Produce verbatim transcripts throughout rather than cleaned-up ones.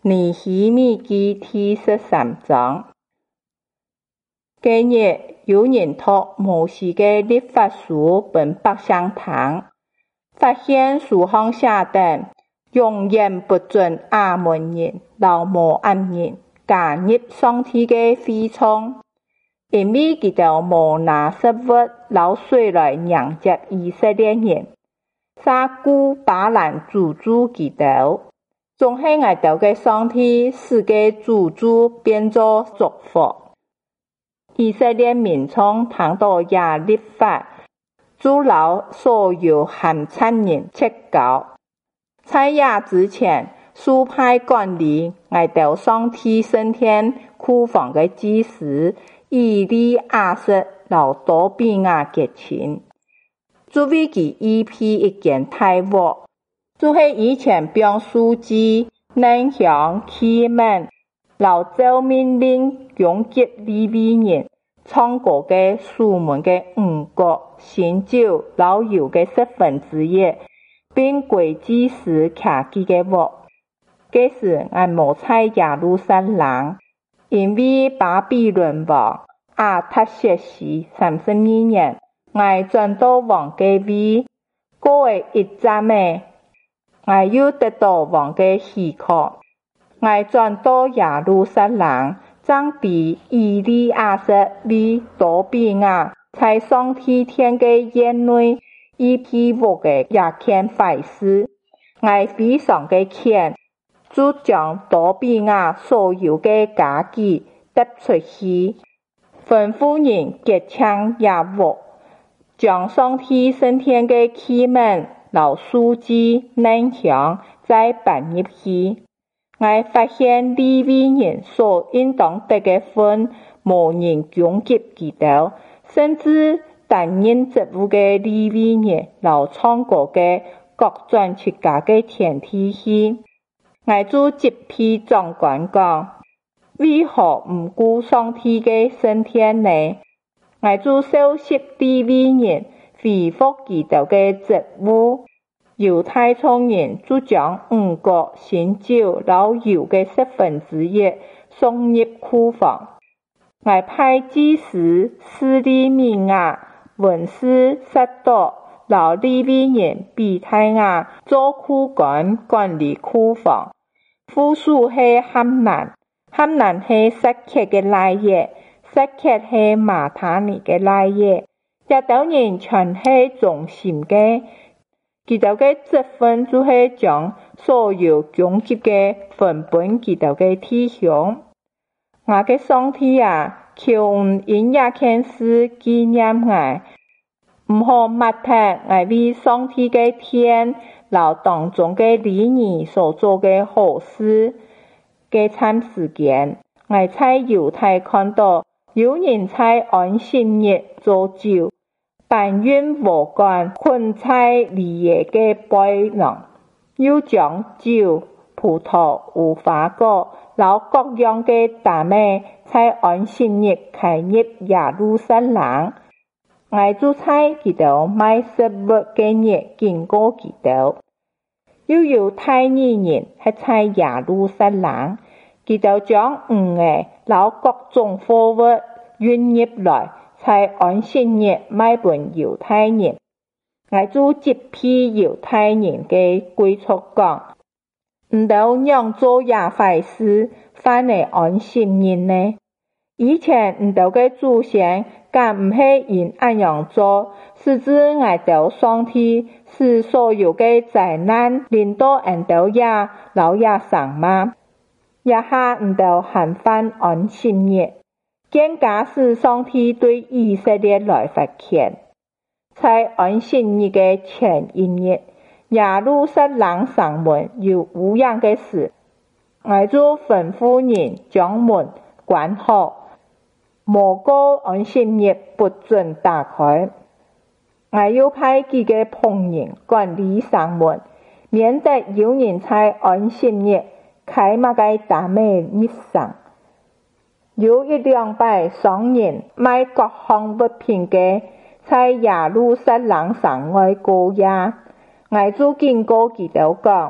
尼希米記第十三章。今日有人讀摩西的律法書本百姓聽，發現書上寫的永遠不准亞捫人、流摩押人加入上帝的會眾，因為他們無拿食物流水來迎接以色列人，撒古巴蘭咒詛他們。總是我們的上帝使個咒詛變作祝福。以色列民眾聽到這律法，就留所有含殘人切交。在這之前，數派管理我們的上帝聖殿庫房的祭司以利亞實和多比亞結親，就為其預備一間大屋，就是以前並書記、能響、器皿、和照命令擁擊利未人唱歌的書門的五穀、新酒、和油的十分之一，並歸祭司徛基的屋。這時我無在耶路撒冷，因為巴比倫王亞達薛西三十二年，我轉到王嘅位，過了一陣呢，我又得到王嘅許可，我轉到耶路撒冷，將比以利亞實為多比亞在上帝殿嘅院內預備屋嘅一件壞事。我非常嘅氣，就將多比亞所有嘅家具帶出去，吩咐人潔淨這屋，將上帝聖殿嘅器皿和書記、能響再搬入去。我發現利未人所應當得嘅份，無人供給他們，甚至擔任職務嘅利未人和唱歌嘅各轉出家嘅田地去。我就責備長官講，為何唔顧上帝嘅聖殿呢？我就授敕利未人恢復他們嘅職務。猶太眾人就將五穀、新酒、和油嘅十分之一送入庫房。我派祭司示利米亞、文士撒督、和利未人比太亞做庫官管理庫房。副書是ham蘭，ham蘭是撒ket嘅奶爺，撒ket是馬他尼嘅奶爺。這等人全是忠心嘅。他們的職分就是將所有供給的分分他們的弟兄。我的上帝啊，求你因這件事紀念我，唔好抹滅我為上帝的殿和當中的禮儀所做的好事。這段時間，我在猶太看到有人在安息日做酒，搬運禾杆捆在犁爺嘅背上，又將酒、葡萄、無花果、和各樣嘅大麥在安息日開入耶路撒冷。我就在他們賣食物嘅日經過他們，又有太疑人係在耶路撒冷，他們將魚嘅和各種貨物運入來，在安息日賣給猶太人。我就責備猶太人嘅貴族講，唔通讓做這壞事，犯了安息日呢？以前唔同嘅祖先敢唔係因這樣做，使至我哋上帝使所有嘅災難臨到俺哋也老也上嗎？一下唔通限犯安息日，更加使上帝對以色列來發現。在安息日嘅前一日，耶路撒冷上門有污穢嘅事，我就吩咐人將門關好，莫過安息日不准打開。我又派幾個僕人管理上門，免得有人在安息日開乜嘅大門入上。有一兩百商人賣各項物品嘅，在耶路撒冷上外過夜，我就經過他們講，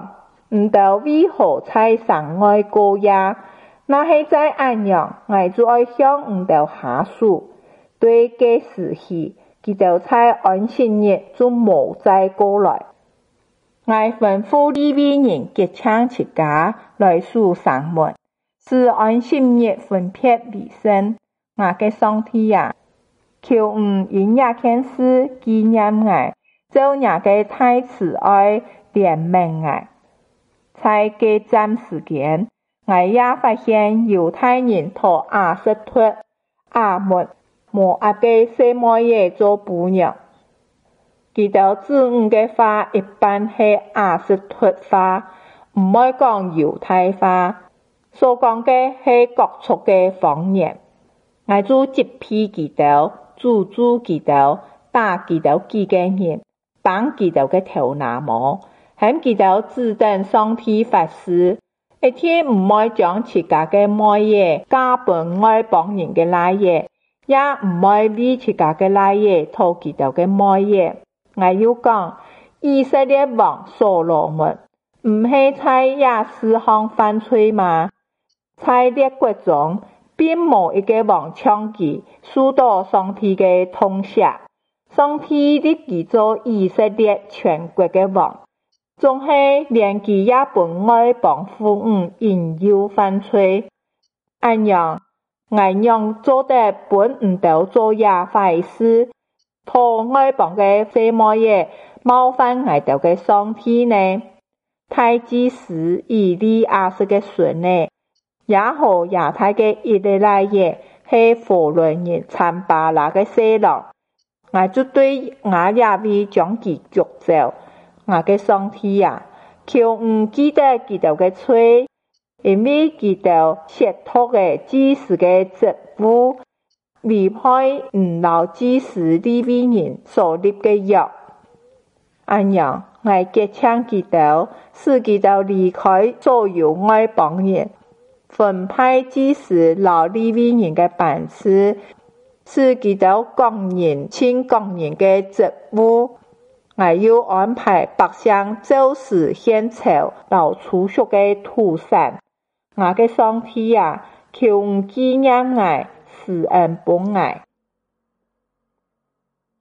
毋得为何在上外过夜？若是在安阳，我就爱向毋得下属，对假时去，佢就在安息日就无再过来。我吩咐利未人结唱一家来守上门，使安息日分别为圣。我嘅上帝啊，求毋因这件事纪念我，照你嘅大慈爱怜悯我。在这段时间，我也发现犹太人托亚瑟托、亚末、摩押嘅西摩耶做伴娘。佢哋子女嘅话一般係亞瑟托話，唔愛講猶太話，所講嘅係各族嘅方言。我就接批佢哋，詛咒佢哋，打佢哋幾個人，綁佢哋嘅頭拿毛，向佢哋指定上帝發誓，一天唔愛將自家嘅愛嘢加本外邦人嘅奶嘢，也唔愛為自家嘅奶嘢討佢哋嘅愛嘢。我要講，以色列王所羅門唔係在亞斯項犯罪嗎？在列國中，並無一個王像佢受到上帝嘅統赦。上帝立佢做以色列全國嘅王，總係連佢也本外邦婦女引誘犯罪。安樣，我樣做得本唔到做也壞事。托外邦嘅西摩耶冒犯我哋嘅上帝呢？大祭司以利亞斯嘅孫呢？也好猶太嘅以利拉耶係弗倫人參巴拉嘅細郎，我就對亞亞威將佢捉走。我嘅上帝啊，求唔記得佢哋嘅罪，因為佢哋褻瀆嘅祭司嘅職務。離開唔留祭司利未人所立嘅約，安樣我結唱佢哋，使佢哋離開所有外邦人，分派祭司留利未人嘅辦事，使佢哋講人親講人嘅職務。我要安排百姓照時獻酬，留儲蓄嘅土產。我嘅上帝啊，求唔紀念我。施恩本愛。